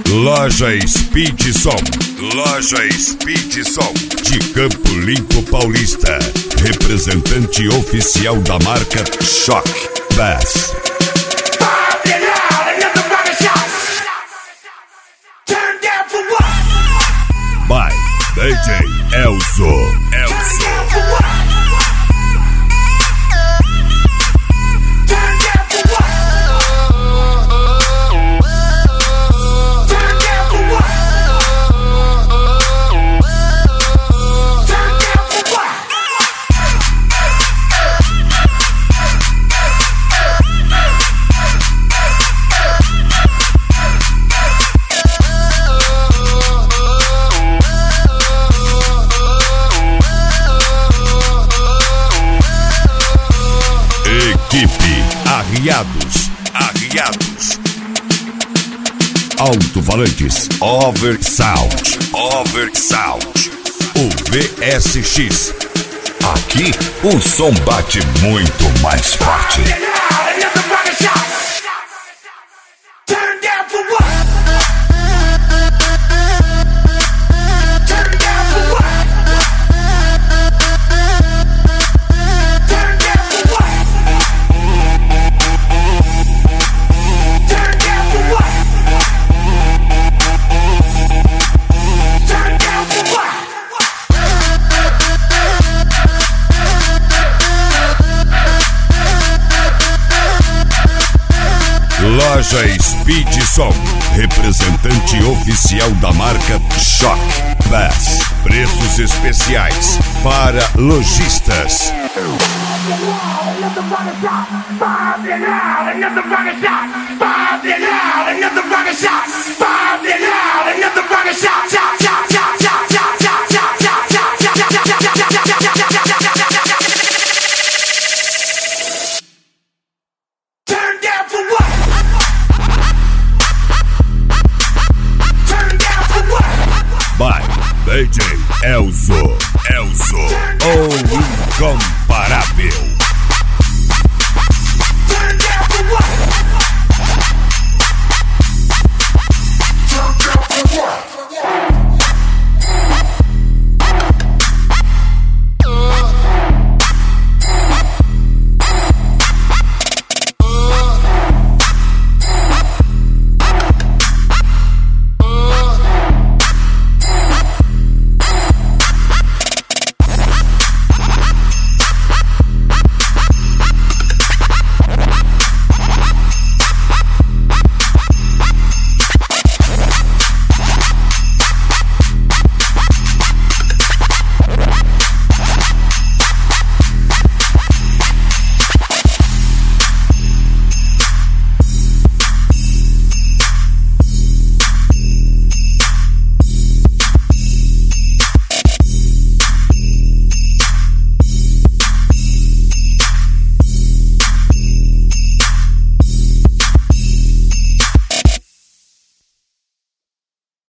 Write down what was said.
Loja Speed Som. Loja Speed Som. De Campo Limpo Paulista. Representante oficial da marca Shock Bass. By DJ Elzo. Equipe Arriados. Alto-falantes Oversound. O VSX. Aqui o som bate muito mais forte. Loja Speed Som, representante oficial da marca Shock Bass. Preços especiais para lojistas. By DJ Elzo. O incomparável.